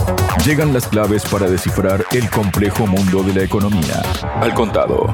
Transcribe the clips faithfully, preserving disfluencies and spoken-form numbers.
Llegan las claves para descifrar el complejo mundo de la economía. Al contado.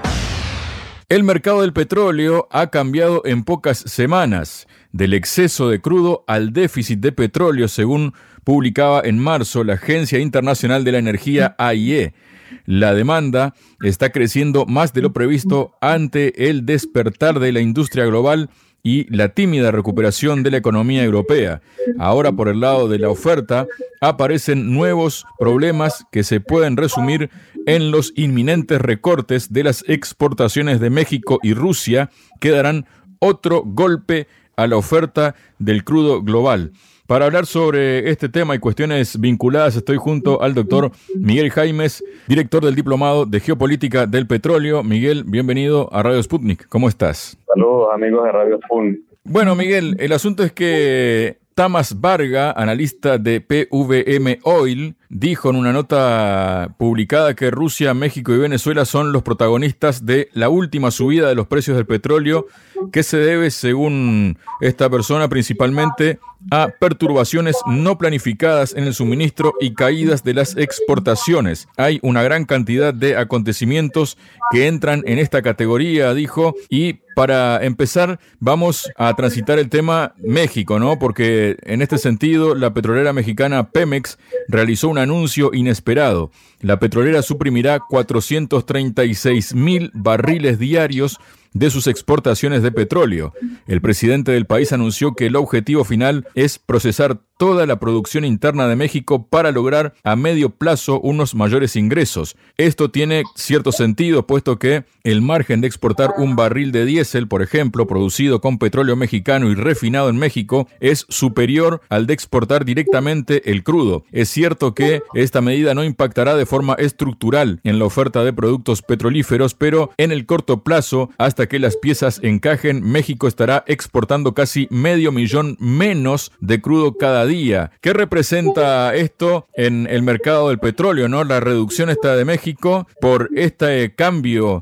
El mercado del petróleo ha cambiado en pocas semanas, del exceso de crudo al déficit de petróleo, según publicaba en marzo la Agencia Internacional de la Energía A I E. La demanda está creciendo más de lo previsto ante el despertar de la industria global y la tímida recuperación de la economía europea. Ahora, por el lado de la oferta, aparecen nuevos problemas que se pueden resumir en los inminentes recortes de las exportaciones de México y Rusia, que darán otro golpe a la oferta del crudo global. Para hablar sobre este tema y cuestiones vinculadas, estoy junto al doctor Miguel Jaimes, director del Diplomado de Geopolítica del Petróleo. Miguel, bienvenido a Radio Sputnik. ¿Cómo estás? Saludos, amigos de Radio Sputnik. Bueno, Miguel, el asunto es que Tamas Varga, analista de P V M Oil, dijo en una nota publicada que Rusia, México y Venezuela son los protagonistas de la última subida de los precios del petróleo, que se debe, según esta persona, principalmente a perturbaciones no planificadas en el suministro y caídas de las exportaciones. Hay una gran cantidad de acontecimientos que entran en esta categoría, dijo, y para empezar vamos a transitar el tema México, ¿no? Porque en este sentido la petrolera mexicana Pemex realizó un anuncio inesperado. La petrolera suprimirá cuatrocientos treinta y seis mil barriles diarios de sus exportaciones de petróleo. El presidente del país anunció que el objetivo final es procesar toda la producción interna de México para lograr a medio plazo unos mayores ingresos. Esto tiene cierto sentido, puesto que el margen de exportar un barril de diésel, por ejemplo, producido con petróleo mexicano y refinado en México, es superior al de exportar directamente el crudo. Es cierto que esta medida no impactará de forma estructural en la oferta de productos petrolíferos, pero en el corto plazo, hasta que las piezas encajen, México estará exportando casi medio millón menos de crudo cada día. ¿Qué representa esto en el mercado del petróleo, no? La reducción esta de México por este cambio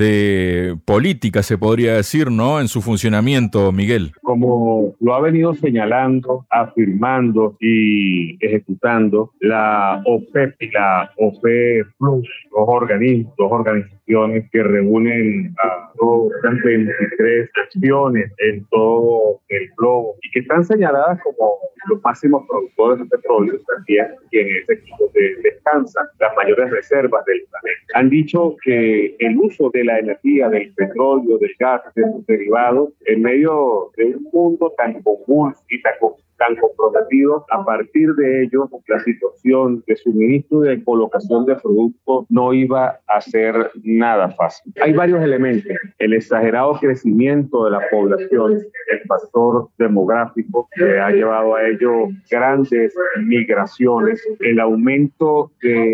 de política, se podría decir, ¿no?, en su funcionamiento, Miguel. Como lo ha venido señalando, afirmando y ejecutando la OPEP y la OPEP Plus, dos organismos, dos organizaciones que reúnen a veintitrés acciones en todo el globo y que están señaladas como los máximos productores de petróleo, también que en ese equipo de, descansan las mayores reservas del planeta. Han dicho que el uso de la energía, del petróleo, del gas, de sus derivados, en medio de un mundo tan convulso y tan tan comprometidos, a partir de ello, la situación de suministro y de colocación de productos no iba a ser nada fácil. Hay varios elementos: el exagerado crecimiento de la población, el factor demográfico que ha llevado a ello grandes migraciones, el aumento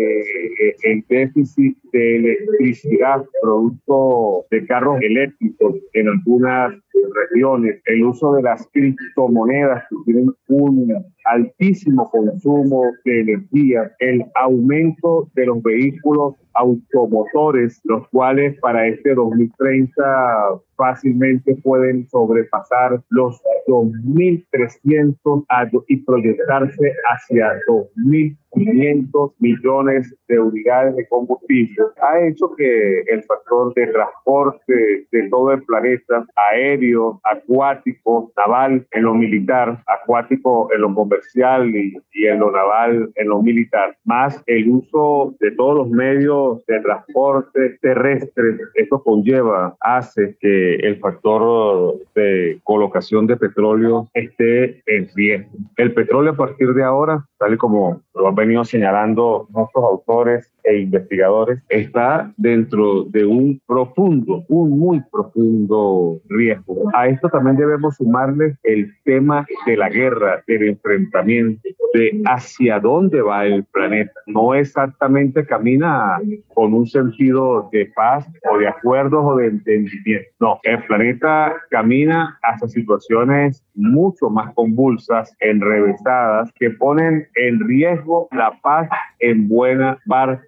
del déficit de electricidad producto de carros eléctricos en algunas regiones, el uso de las criptomonedas que tienen un altísimo consumo de energía, el aumento de los vehículos automotores, los cuales para este dos mil treinta fácilmente pueden sobrepasar los dos mil trescientos y proyectarse hacia dos mil quinientos millones de unidades de combustible. Ha hecho que el factor de transporte de todo el planeta, aéreo, acuático, naval en lo militar, acuático en lo comercial y, y en lo naval en lo militar, más el uso de todos los medios de transporte terrestre, esto conlleva, hace que el factor de colocación de petróleo esté en riesgo. El petróleo a partir de ahora, tal y como lo han venido señalando nuestros autores e investigadores, está dentro de un profundo, un muy profundo riesgo. A esto también debemos sumarle el tema de la guerra, del enfrentamiento, de hacia dónde va el planeta. No exactamente camina con un sentido de paz o de acuerdos o de entendimiento. No, el planeta camina hacia situaciones mucho más convulsas, enrevesadas, que ponen en riesgo la paz en buena parte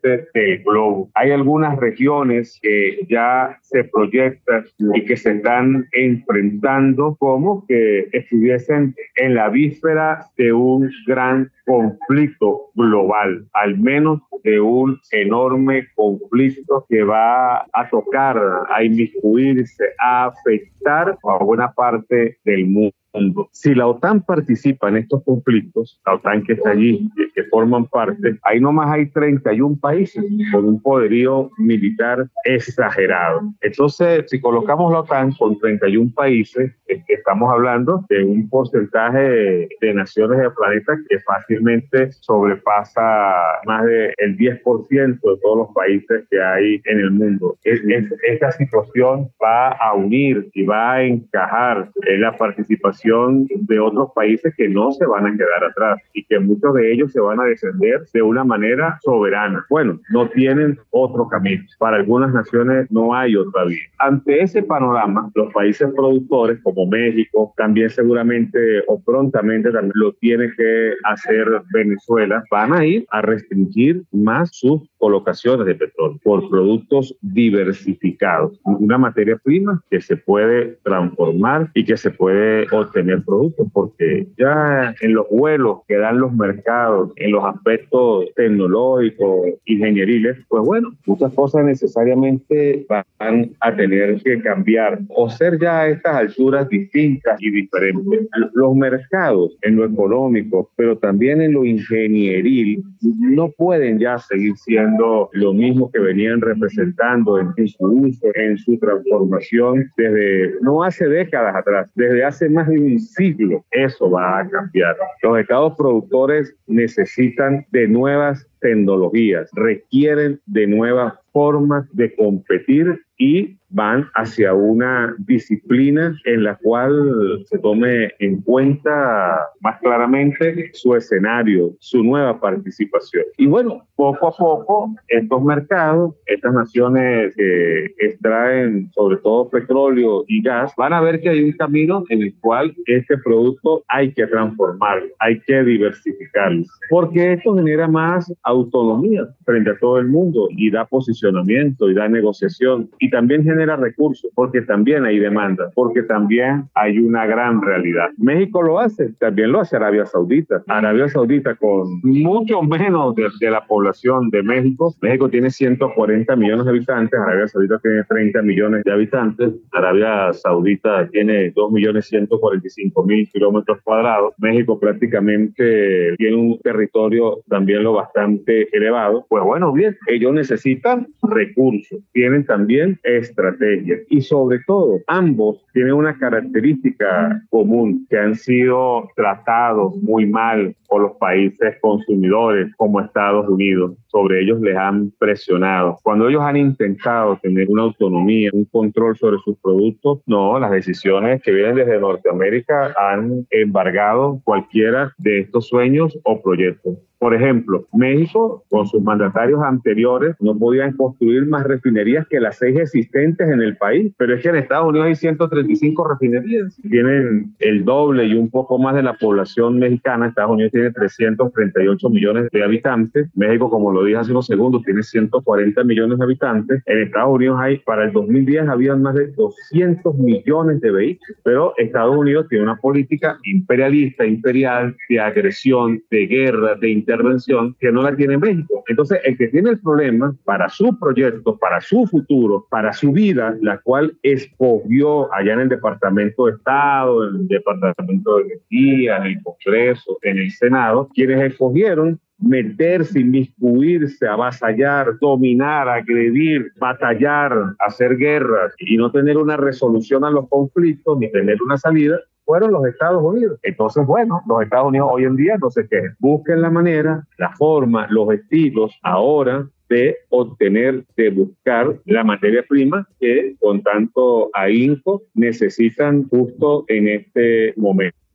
parte del globo. Hay algunas regiones que ya se proyectan y que se están enfrentando como que estuviesen en la víspera de un gran conflicto global, al menos de un enorme conflicto que va a tocar, a inmiscuirse, a afectar a buena parte del mundo. Si la OTAN participa en estos conflictos, la OTAN que está allí, que, que forman parte, ahí nomás hay treinta y un países con un poderío militar exagerado. Entonces, si colocamos la OTAN con treinta y un países, es que estamos hablando de un porcentaje de, de naciones del planeta que fácilmente sobrepasa más del diez por ciento de todos los países que hay en el mundo. Es, es, esta situación va a unir y va a encajar en la participación de otros países que no se van a quedar atrás y que muchos de ellos se van a defender de una manera soberana. Bueno, no tienen otro camino. Para algunas naciones no hay otra vía. Ante ese panorama, los países productores como México, también seguramente o prontamente también lo tiene que hacer Venezuela, van a ir a restringir más sus colocaciones de petróleo por productos diversificados, una materia prima que se puede transformar y que se puede obtener productos, porque ya en los vuelos que dan los mercados, en los aspectos tecnológicos, ingenieriles, pues bueno, muchas cosas necesariamente van a tener que cambiar o ser ya a estas alturas distintas y diferentes. Los mercados en lo económico, pero también en lo ingenieril, no pueden ya seguir siendo lo mismo que venían representando en, en su uso, en su transformación desde no hace décadas atrás, desde hace más de un siglo. Eso va a cambiar. Los estados productores necesitan de nuevas tecnologías, requieren de nuevas formas de competir y van hacia una disciplina en la cual se tome en cuenta más claramente su escenario, su nueva participación. Y bueno, poco a poco estos mercados, estas naciones que extraen sobre todo petróleo y gas, van a ver que hay un camino en el cual este producto hay que transformarlo, hay que diversificarlo, porque esto genera más autonomía frente a todo el mundo y da posicionamiento y da negociación y también genera recursos, porque también hay demanda, porque también hay una gran realidad. México lo hace, también lo hace Arabia Saudita. Arabia Saudita con mucho menos de, de la población de México. México tiene ciento cuarenta millones de habitantes, Arabia Saudita tiene treinta millones de habitantes, Arabia Saudita tiene dos millones ciento cuarenta y cinco mil kilómetros cuadrados. México prácticamente tiene un territorio también lo bastante elevado. Pues bueno, bien, ellos necesitan recursos, tienen también estrategias y sobre todo ambos tienen una característica común, que han sido tratados muy mal por los países consumidores como Estados Unidos. Sobre ellos les han presionado. Cuando ellos han intentado tener una autonomía, un control sobre sus productos, no, las decisiones que vienen desde Norteamérica han embargado cualquiera de estos sueños o proyectos. Por ejemplo, México, con sus mandatarios anteriores, no podían construir más refinerías que las seis existentes en el país, pero es que en Estados Unidos hay ciento treinta y cinco refinerías. Tienen el doble y un poco más de la población mexicana. Estados Unidos tiene trescientos treinta y ocho millones de habitantes. México, como lo dije hace unos segundos, tiene ciento cuarenta millones de habitantes. En Estados Unidos hay, para el dos mil diez, había más de doscientos millones de vehículos, pero Estados Unidos tiene una política imperialista, imperial, de agresión, de guerra, de intervención, que no la tiene México. Entonces, el que tiene el problema para su proyecto, para su futuro, para su vida, la cual escogió allá en el Departamento de Estado, en el Departamento de Energía, en el Congreso, en el Senado, quienes escogieron meterse, inmiscuirse, avasallar, dominar, agredir, batallar, hacer guerras y no tener una resolución a los conflictos ni tener una salida, fueron los Estados Unidos. Entonces, bueno, los Estados Unidos hoy en día no se quejan. Busquen la manera, la forma, los estilos ahora de obtener, de buscar la materia prima que con tanto ahínco necesitan justo en este momento.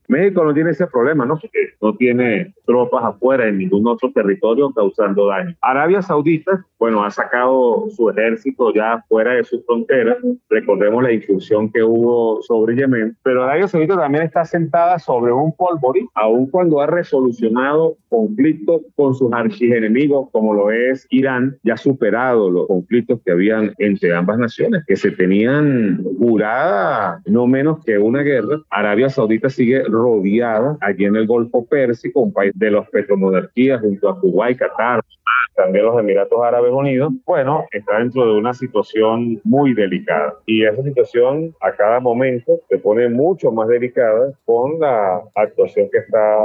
México no tiene ese problema, ¿no? Porque no tiene tropas afuera en ningún otro territorio causando daño. Arabia Saudita, bueno, ha sacado su ejército ya fuera de sus fronteras. Recordemos la incursión que hubo sobre Yemen, pero Arabia Saudita también está sentada sobre un polvorín, aun cuando ha resolucionado conflictos con sus archienemigos, como lo es Irán, ya ha superado los conflictos que habían entre ambas naciones, que se tenían jurada no menos que una guerra. Arabia Saudita sigue rodeada allí en el Golfo Pérsico, un país de los petromonarquías junto a Kuwait, Qatar, también los Emiratos Árabes Unidos. Bueno, está dentro de una situación muy delicada y esa situación a cada momento se pone mucho más delicada con la actuación que está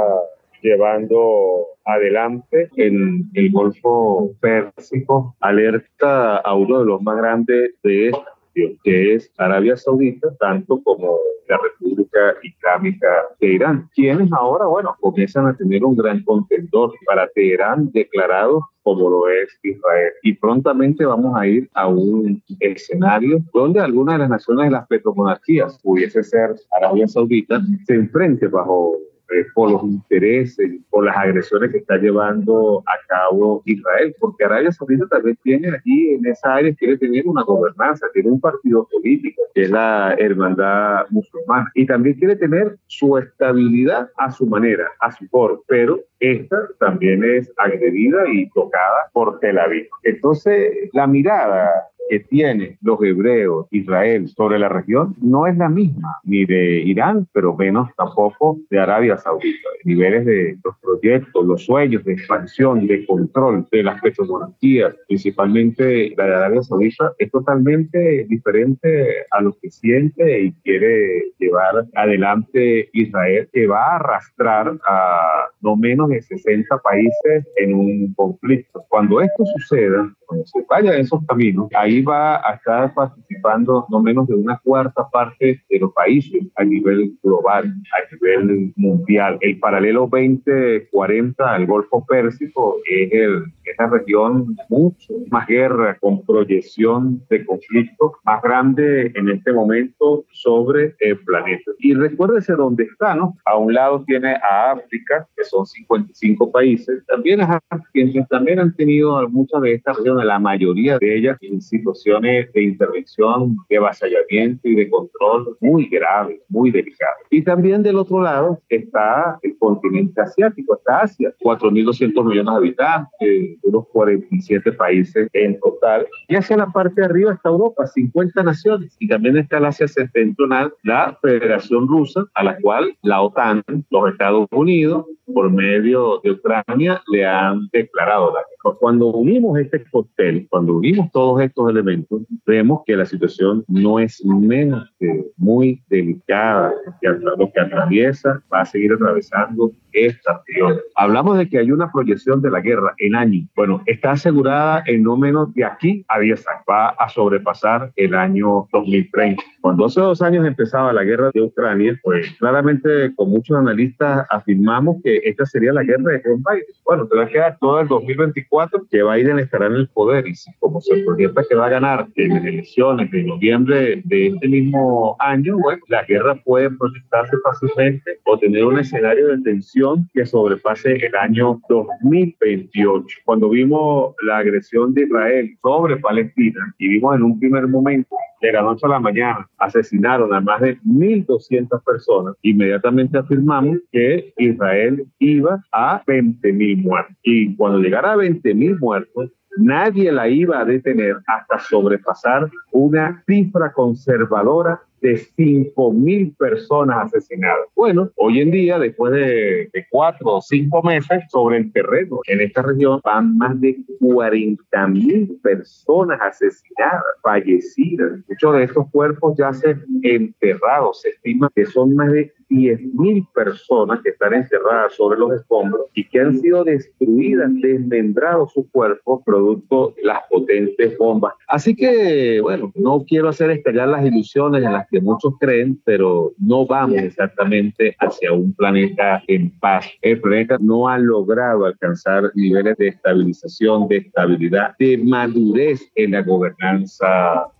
llevando adelante en el Golfo Pérsico. Alerta a uno de los más grandes de esta, que es Arabia Saudita, tanto como la República Islámica de Irán, quienes ahora, bueno, comienzan a tener un gran contendor para Teherán declarado como lo es Israel. Y prontamente vamos a ir a un escenario donde alguna de las naciones de las petromonarquías, pudiese ser Arabia Saudita, se enfrente bajo Eh, por los intereses, por las agresiones que está llevando a cabo Israel, porque Arabia Saudita también tiene aquí en esa área, quiere tener una gobernanza, tiene un partido político, que es la Hermandad Musulmana, y también quiere tener su estabilidad a su manera, a su forma, pero esta también es agredida y tocada por Tel Aviv. Entonces, la mirada que tienen los hebreos, Israel, sobre la región, no es la misma, ni de Irán, pero menos tampoco de Arabia Saudita. Niveles de los proyectos, los sueños de expansión, de control de las petromonarquías, principalmente la de Arabia Saudita, es totalmente diferente a lo que siente y quiere llevar adelante Israel, que va a arrastrar a no menos de sesenta países en un conflicto. Cuando esto suceda, cuando se vaya en esos caminos, ahí va a estar participando no menos de una cuarta parte de los países a nivel global, a nivel mundial. El paralelo veinte cuarenta al Golfo Pérsico es, el, es la región mucho más guerra, con proyección de conflicto más grande en este momento sobre el planeta. Y recuérdese dónde está, ¿no? A un lado tiene a África, que son cincuenta y cinco países. También, quienes también han tenido muchas de estas regiones, la mayoría de ellas en situaciones de intervención, de avasallamiento y de control muy graves, muy delicados. Y también del otro lado está el continente asiático, está Asia, cuatro mil doscientos millones de habitantes, unos cuarenta y siete países en total. Y hacia la parte de arriba está Europa, cincuenta naciones. Y también está el Asia Septentrional, la Federación Rusa, a la cual la OTAN, los Estados Unidos, por medio de Ucrania, le han declarado la guerra. Cuando unimos este cóctel, cuando unimos todos estos elementos, vemos que la situación no es menos que muy delicada, que lo que atraviesa va a seguir atravesando esta región. Hablamos de que hay una proyección de la guerra en años. Bueno, está asegurada en no menos de aquí a diez años. Va a sobrepasar el año dos mil treinta. Cuando hace dos años empezaba la guerra de Ucrania, pues claramente con muchos analistas afirmamos que esta sería la guerra de John Biden. Bueno, te va a quedar todo el dos mil veinticuatro que Biden estará en el poder, y si, como se proyecta que va a ganar en las elecciones de noviembre de este mismo año, bueno, la guerra puede proyectarse fácilmente o tener un escenario de tensión que sobrepase el año dos mil veintiocho. Cuando vimos la agresión de Israel sobre Palestina y vimos en un primer momento de la noche a la mañana asesinaron a más de mil doscientas personas, inmediatamente afirmamos que Israel iba a veinte mil muertos. Y cuando llegara a veinte mil muertos, nadie la iba a detener hasta sobrepasar una cifra conservadora de cinco mil personas asesinadas. Bueno, hoy en día, después de, de cuatro o cinco meses sobre el terreno en esta región, van más de cuarenta mil personas asesinadas, fallecidas. Muchos de estos cuerpos ya se han enterrado. Se estima que son más de diez mil personas que están enterradas sobre los escombros y que han sido destruidas, desmembrados sus cuerpos, producto de las potentes bombas. Así que, bueno, no quiero hacer estallar las ilusiones en las que muchos creen, pero no vamos exactamente hacia un planeta en paz. El planeta no ha logrado alcanzar niveles de estabilización, de estabilidad, de madurez en la gobernanza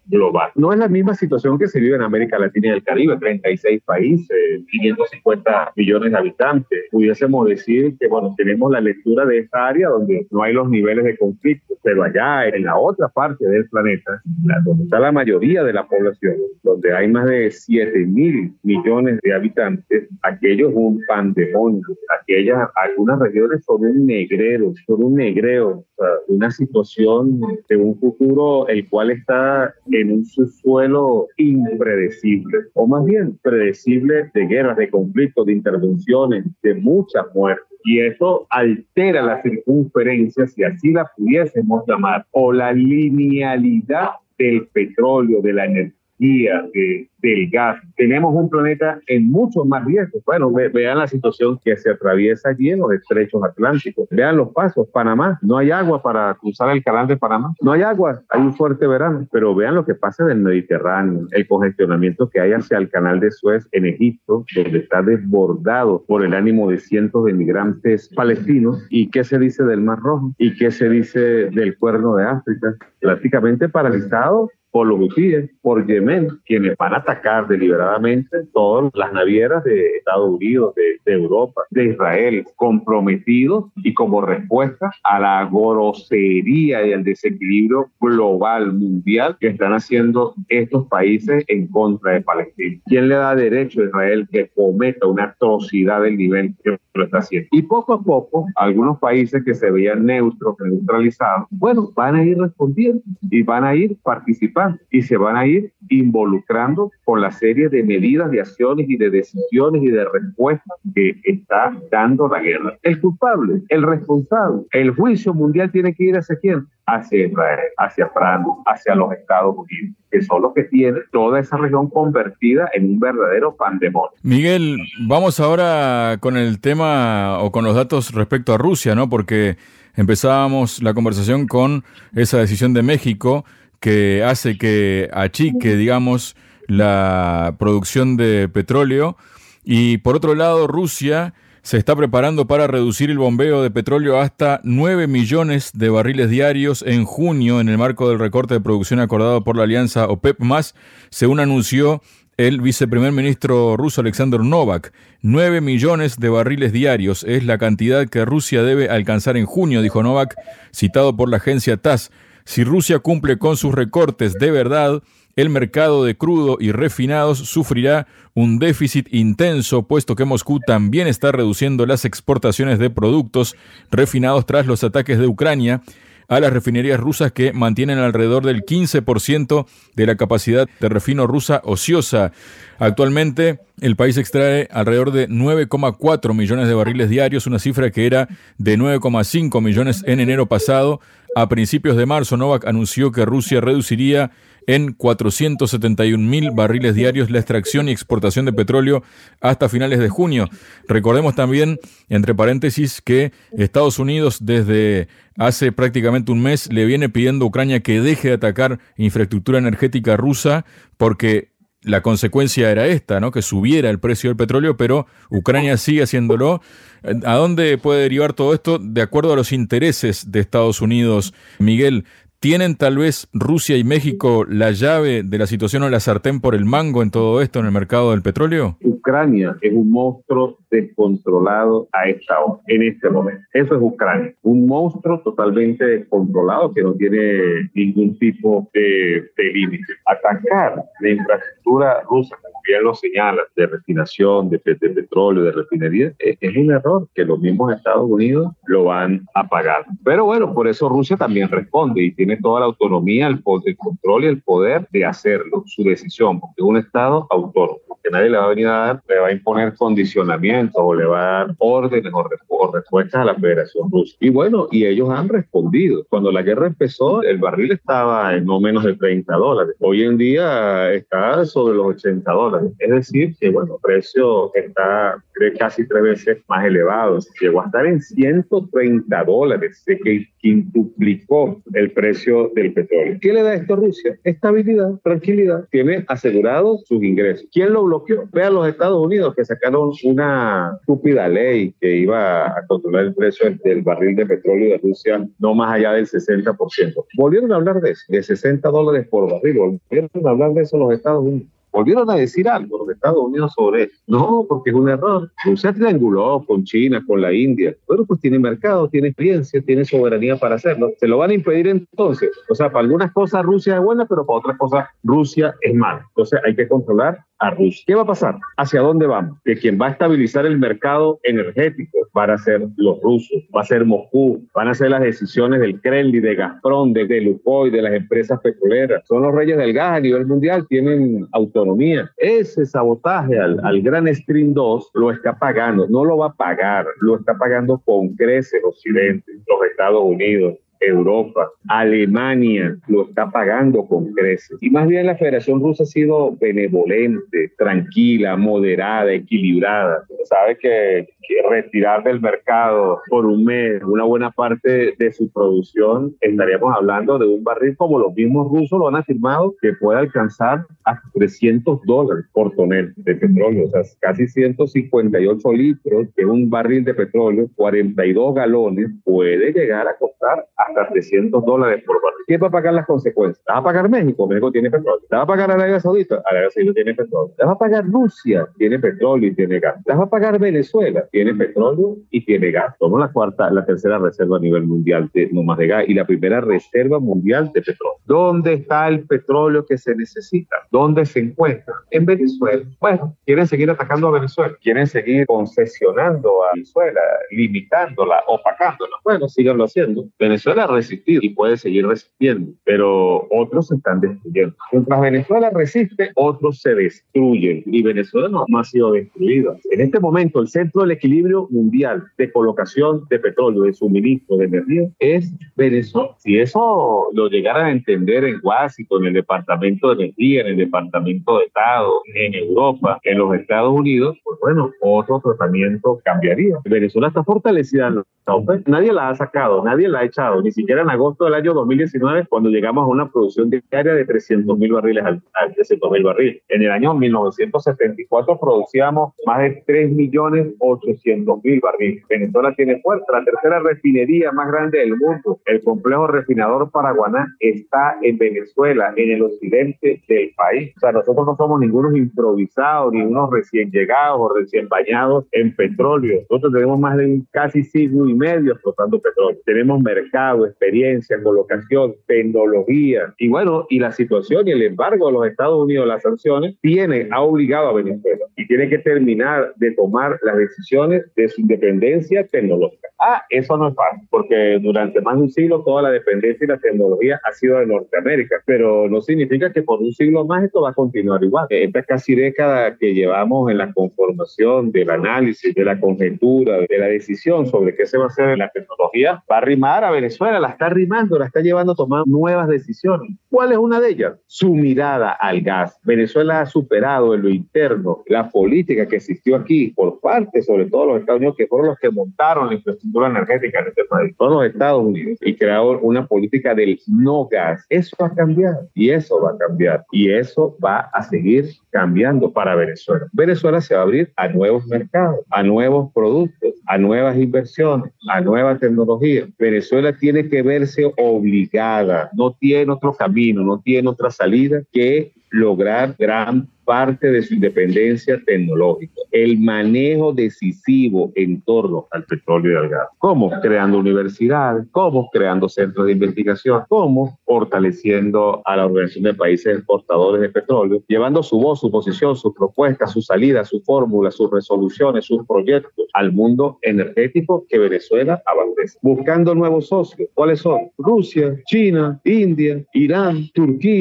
global. No es la misma situación que se vive en América Latina y el Caribe, treinta y seis países, quinientos cincuenta millones de habitantes. Pudiésemos decir que, bueno, tenemos la lectura de esta área donde no hay los niveles de conflicto, pero allá en la otra parte del planeta, donde está la mayoría de la población, donde hay más de siete mil millones de habitantes, aquello es un pandemonio. Aquellas, algunas regiones son un negrero, son un negreo, o sea, una situación de un futuro el cual está en un subsuelo impredecible, o más bien predecible, de guerras, de conflictos, de intervenciones, de muchas muertes. Y eso altera la circunferencia, si así la pudiésemos llamar, o la linealidad del petróleo, de la energía, de, del gas. Tenemos un planeta en muchos más riesgos. Bueno, ve, vean la situación que se atraviesa allí en los estrechos atlánticos. Vean los pasos. Panamá, no hay agua para cruzar el canal de Panamá. No hay agua, hay un fuerte verano. Pero vean lo que pasa en el Mediterráneo, el congestionamiento que hay hacia el canal de Suez en Egipto, donde está desbordado por el ánimo de cientos de migrantes palestinos. ¿Y qué se dice del Mar Rojo? ¿Y qué se dice del Cuerno de África? Prácticamente paralizado por los hutíes, por Yemen, quienes van a atacar deliberadamente todas las navieras de Estados Unidos, de, de Europa, de Israel, comprometidos y como respuesta a la grosería y al desequilibrio global, mundial, que están haciendo estos países en contra de Palestina. ¿Quién le da derecho a Israel que cometa una atrocidad del nivel que lo está haciendo? Y poco a poco, algunos países que se veían neutros, neutralizados, bueno, van a ir respondiendo y van a ir participando y se van a ir involucrando con la serie de medidas, de acciones y de decisiones y de respuestas que está dando la guerra. El culpable, el responsable, el juicio mundial tiene que ir hacia quién? Hacia Israel, hacia Francia, hacia los Estados Unidos, que son los que tienen toda esa región convertida en un verdadero pandemonio. Miguel, vamos ahora con el tema o con los datos respecto a Rusia, ¿no? Porque empezábamos la conversación con esa decisión de México que hace que achique, digamos, la producción de petróleo. Y por otro lado, Rusia se está preparando para reducir el bombeo de petróleo hasta nueve millones de barriles diarios en junio en el marco del recorte de producción acordado por la alianza OPEP más, según anunció el viceprimer ministro ruso Alexander Novak. nueve millones de barriles diarios es la cantidad que Rusia debe alcanzar en junio, dijo Novak, citado por la agencia TASS. Si Rusia cumple con sus recortes de verdad, el mercado de crudo y refinados sufrirá un déficit intenso, puesto que Moscú también está reduciendo las exportaciones de productos refinados tras los ataques de Ucrania a las refinerías rusas, que mantienen alrededor del quince por ciento de la capacidad de refino rusa ociosa. Actualmente, el país extrae alrededor de nueve coma cuatro millones de barriles diarios, una cifra que era de nueve coma cinco millones en enero pasado. A principios de marzo, Novak anunció que Rusia reduciría en cuatrocientos setenta y un mil barriles diarios la extracción y exportación de petróleo hasta finales de junio. Recordemos también, entre paréntesis, que Estados Unidos desde hace prácticamente un mes le viene pidiendo a Ucrania que deje de atacar infraestructura energética rusa, porque la consecuencia era esta, ¿no? Que subiera el precio del petróleo, pero Ucrania sigue haciéndolo. ¿A dónde puede derivar todo esto? De acuerdo a los intereses de Estados Unidos, Miguel, ¿tienen tal vez Rusia y México la llave de la situación o la sartén por el mango en todo esto, en el mercado del petróleo? Ucrania es un monstruo descontrolado a esta hora, en este momento. Eso es Ucrania, un monstruo totalmente descontrolado que no tiene ningún tipo de, de límite. Atacar la infraestructura rusa, como bien lo señala, de refinación, de, de petróleo, de refinería, es, es un error que los mismos Estados Unidos lo van a pagar. Pero bueno, por eso Rusia también responde y tiene toda la autonomía, el, el control y el poder de hacerlo, su decisión, porque es un Estado autónomo, que nadie le va a venir a dar, le va a imponer condicionamientos o le va a dar órdenes o, o respuestas a la Federación Rusa. Y bueno, y ellos han respondido. Cuando la guerra empezó, el barril estaba en no menos de treinta dólares. Hoy en día está sobre los ochenta dólares. Es decir, que bueno, el precio está casi tres veces más elevado. Llegó a estar en ciento treinta dólares, de que quintuplicó el precio del petróleo. ¿Qué le da esto a Rusia? Estabilidad, tranquilidad. Tiene asegurados sus ingresos. ¿Quién lo bloqueó? Vean los Estados Unidos, que sacaron una estúpida ley que iba a controlar el precio del barril de petróleo de Rusia no más allá del sesenta por ciento. Volvieron a hablar de eso, de sesenta dólares por barril. Volvieron a hablar de eso los Estados Unidos. Volvieron a decir algo los Estados Unidos sobre eso. No, porque es un error. Rusia trianguló con China, con la India. Bueno, pues tiene mercado, tiene experiencia, tiene soberanía para hacerlo. ¿Se lo van a impedir entonces? O sea, para algunas cosas Rusia es buena, pero para otras cosas Rusia es mala. Entonces hay que controlar a Rusia. ¿Qué va a pasar? ¿Hacia dónde vamos? Que quien va a estabilizar el mercado energético van a ser los rusos, va a ser Moscú, van a ser las decisiones del Kremlin, de Gazprom, de, de Lukoil, de las empresas petroleras. Son los reyes del gas a nivel mundial, tienen autonomía. Ese sabotaje al, al Gran Stream dos lo está pagando, no lo va a pagar, lo está pagando con creces Occidente, los Estados Unidos, Europa, Alemania lo está pagando con creces. Y más bien la Federación Rusa ha sido benevolente, tranquila, moderada, equilibrada. Sabe que, que retirar del mercado por un mes una buena parte de su producción, estaríamos hablando de un barril como los mismos rusos lo han afirmado, que puede alcanzar hasta trescientos dólares por tonel de petróleo, o sea, casi ciento cincuenta y ocho litros de un barril de petróleo, cuarenta y dos galones, puede llegar a costar hasta trescientos dólares por barril. ¿Quién va a pagar las consecuencias? ¿La va a pagar México? México tiene petróleo. ¿La va a pagar Arabia Saudita? Arabia Saudita tiene petróleo. ¿La va a pagar Rusia? Tiene petróleo y tiene gas. ¿La va a pagar Venezuela? Tiene petróleo y tiene gas. Somos la cuarta, la tercera reserva a nivel mundial de, no más de gas, y la primera reserva mundial de petróleo. ¿Dónde está el petróleo que se necesita? ¿Dónde se encuentra? En Venezuela. Bueno, quieren seguir atacando a Venezuela, quieren seguir concesionando a Venezuela, limitándola, opacándola. Bueno, síganlo haciendo. Venezuela ha resistido y puede seguir resistiendo, pero otros se están destruyendo. Mientras Venezuela resiste, otros se destruyen, y Venezuela no, no ha sido destruida. En este momento, el centro del equilibrio mundial de colocación de petróleo, de suministro de energía, es Venezuela. Si eso lo llegaran a entender en Washington, en el Departamento de Energía, en el Departamento de Estado, en Europa, en los Estados Unidos, pues bueno, otro tratamiento cambiaría. Venezuela está fortalecida en la OPEP. Nadie la ha sacado, nadie la ha echado, ni siquiera en agosto del año dos mil diecinueve, cuando llegamos a una producción diaria de trescientos mil barriles al, al trescientos mil barriles. En el año mil novecientos setenta y cuatro producíamos más de tres millones ochocientos mil barriles. Venezuela tiene fuerza, la tercera refinería más grande del mundo, el complejo refinador Paraguaná, está en Venezuela, en el occidente del país. O sea, nosotros no somos ningunos improvisados, ni unos recién llegados o recién bañados en petróleo. Nosotros tenemos más de un casi siglo y medio explotando petróleo. Tenemos mercado, experiencia, colocación, tecnología. Y bueno, y la situación y el embargo de los Estados Unidos, las sanciones, tiene, ha obligado a Venezuela y tiene que terminar de tomar las decisiones de su independencia tecnológica. Ah, eso no es fácil, porque durante más de un siglo toda la dependencia y la tecnología ha sido de Norteamérica, pero no significa que por un siglo más esto va a continuar igual. Esta casi década que llevamos en la conformación del análisis, de la conjetura, de la decisión sobre qué se va a hacer en la tecnología, va a arrimar a Venezuela, la está arrimando, la está llevando a tomar nuevas decisiones. ¿Cuál es una de ellas? Su mirada al gas. Venezuela ha superado en lo interno la política que existió aquí por parte, sobre todo los Estados Unidos, que fueron los que montaron la infraestructura energética en este país. Fueron los Estados Unidos y crearon una política del no gas. Eso va a cambiar y eso va a cambiar y eso va a seguir cambiando para Venezuela. Venezuela se va a abrir a nuevos mercados, a nuevos productos, a nuevas inversiones, a nueva tecnología. Venezuela tiene que verse obligada, no tiene otro camino, no tiene otra salida que lograr gran parte de su independencia tecnológica, el manejo decisivo en torno al petróleo y al gas. ¿Cómo? Creando universidades, ¿cómo? Creando centros de investigación, ¿cómo? Fortaleciendo a la Organización de Países Exportadores de Petróleo, llevando su voz, su posición, sus propuestas, sus salidas, sus fórmulas, sus resoluciones, sus proyectos al mundo energético que Venezuela abastece. Buscando nuevos socios. ¿Cuáles son? Rusia, China, India, Irán, Turquía,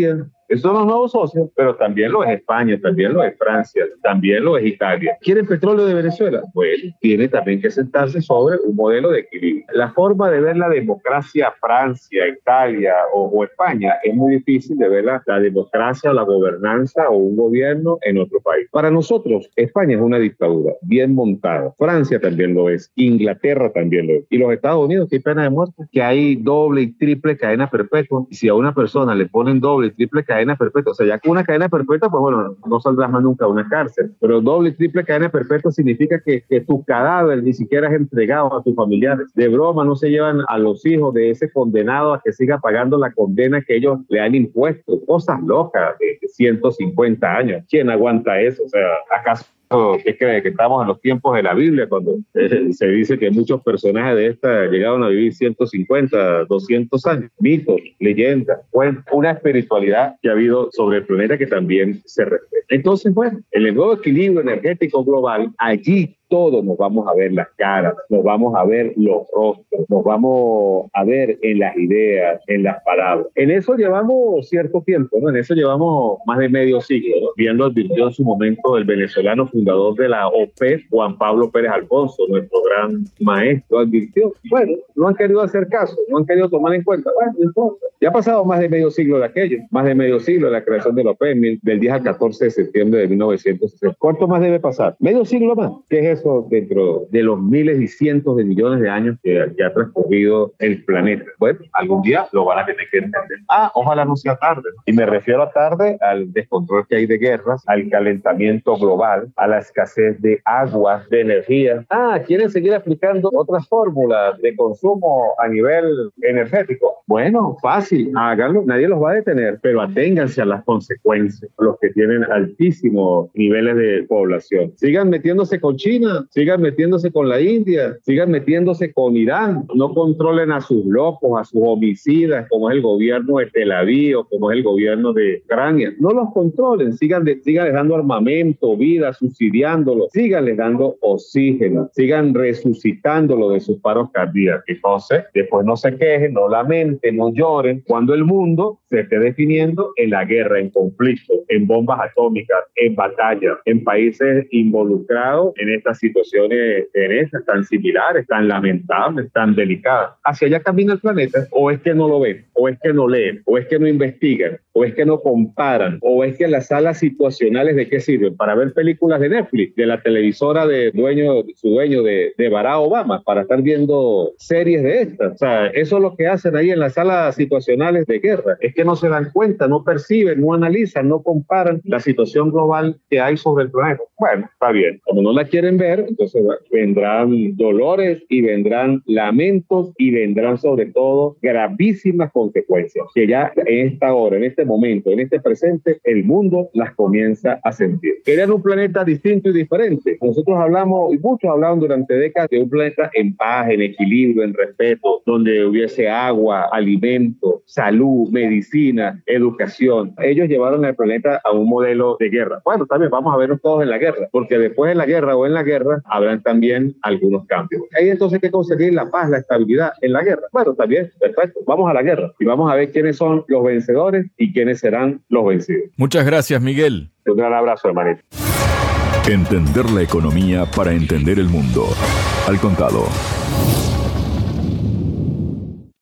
Esos son los nuevos socios, pero también lo es España, también lo es Francia, también lo es Italia. ¿Quieren petróleo de Venezuela? Pues tiene también que sentarse sobre un modelo de equilibrio. La forma de ver la democracia Francia, Italia o, o España es muy difícil de ver la, la democracia o la gobernanza o un gobierno en otro país. Para nosotros, España es una dictadura bien montada. Francia también lo es. Inglaterra también lo es. Y los Estados Unidos, que hay pena de muerte, que hay doble y triple cadena perpetua. Y si a una persona le ponen doble y triple cadena perpetua, o sea, ya con una cadena perpetua, pues bueno, no saldrás más nunca a una cárcel. Pero doble y triple cadena perpetua significa que, que tu cadáver ni siquiera es entregado a tus familiares. De broma no se llevan a los hijos de ese condenado a que siga pagando la condena que ellos le han impuesto. Cosas locas de ciento cincuenta años. ¿Quién aguanta eso? O sea, ¿acaso ¿qué cree? Que estamos en los tiempos de la Biblia, cuando eh, se dice que muchos personajes de esta llegaron a vivir ciento cincuenta, doscientos años. Mitos, leyendas, bueno, una espiritualidad que ha habido sobre el planeta que también se respeta. Entonces, bueno, en el nuevo equilibrio energético global, allí todos nos vamos a ver las caras, nos vamos a ver los rostros, nos vamos a ver en las ideas, en las palabras. En eso llevamos cierto tiempo, ¿no? En eso llevamos más de medio siglo, ¿no? Bien lo advirtió en su momento el venezolano fundador de la O P E, Juan Pablo Pérez Alfonso, nuestro gran maestro, advirtió. Bueno, no han querido hacer caso, no han querido tomar en cuenta. Bueno, entonces, ya ha pasado más de medio siglo de aquello, más de medio siglo de la creación de la O P E, del diez al catorce de septiembre de mil novecientos sesenta. ¿Cuánto más debe pasar? Medio siglo más. ¿Qué es eso? Dentro de los miles y cientos de millones de años que, que ha transcurrido el planeta. Bueno, algún día lo van a tener que entender. Ah, ojalá no sea tarde, ¿no? Y me refiero a tarde al descontrol que hay de guerras, al calentamiento global, a la escasez de agua, de energía. Ah, ¿quieren seguir aplicando otras fórmulas de consumo a nivel energético? Bueno, fácil, háganlo, nadie los va a detener, pero aténganse a las consecuencias, los que tienen altísimos niveles de población. Sigan metiéndose con China, sigan metiéndose con la India, sigan metiéndose con Irán, no controlen a sus locos, a sus homicidas, como es el gobierno de Tel Aviv o como es el gobierno de Ucrania. No los controlen, sigan, de, sigan dando armamento, vida, subsidiándolos, sigan les dando oxígeno, sigan resucitándolo de sus paros cardíacos. Entonces, después no se quejen, no lamenten, no lloren, cuando el mundo se esté definiendo en la guerra, en conflicto, en bombas atómicas, en batallas, en países involucrados en estas situaciones en esas, tan similares, tan lamentables, tan delicadas. ¿Hacia allá camina el planeta? ¿O es que no lo ven? ¿O es que no leen? ¿O es que no investigan? ¿O es que no comparan? ¿O es que las salas situacionales de qué sirven? ¿Para ver películas de Netflix? ¿De la televisora de dueño, su dueño de, de Barack Obama? ¿Para estar viendo series de estas? O sea, eso es lo que hacen ahí en las salas situacionales de guerra. Es que no se dan cuenta, no perciben, no analizan, no comparan la situación global que hay sobre el planeta. Bueno, está bien. Como no la quieren ver, entonces vendrán dolores y vendrán lamentos y vendrán sobre todo gravísimas consecuencias que ya en esta hora, en este momento, en este presente, el mundo las comienza a sentir. Querían un planeta distinto y diferente. Nosotros hablamos, y muchos hablaron durante décadas, de un planeta en paz, en equilibrio, en respeto, donde hubiese agua, alimento, salud, medicina, educación. Ellos llevaron al planeta a un modelo de guerra. Bueno, también vamos a vernos todos en la guerra, porque después de la guerra o en la guerra habrán también algunos cambios. Hay entonces que conseguir la paz, la estabilidad en la guerra. Bueno, también, perfecto, vamos a la guerra y vamos a ver quiénes son los vencedores y quiénes serán los vencidos. Muchas gracias, Miguel. Un gran abrazo, hermanito. Entender la economía para entender el mundo. Al contado.